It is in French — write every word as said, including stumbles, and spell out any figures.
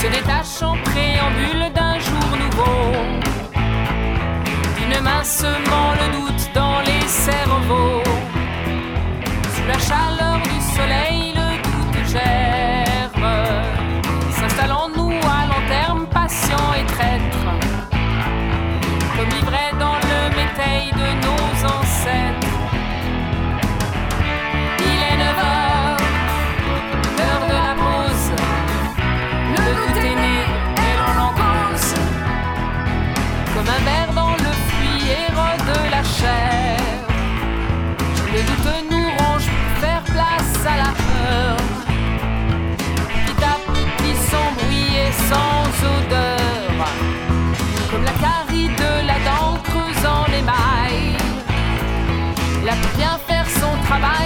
se détache en préambule d'un jour nouveau. D'une main semant le doute dans les cerveaux. Sous la chaleur du soleil, le doute germe, s'installe en nous à long terme, patient et traître, comme l'ivraie dans le métail de nos ancêtres. Il est neuf heures, l'heure de la pause. Le doute est né et l'on en cause, comme un ver dans le fruit érode de la chair. Le doute nous ronge pour faire place à la peur. Petit à petit sans bruit et sans odeur, comme la carie de la dent creusant l'émail. Elle a pu bien faire son travail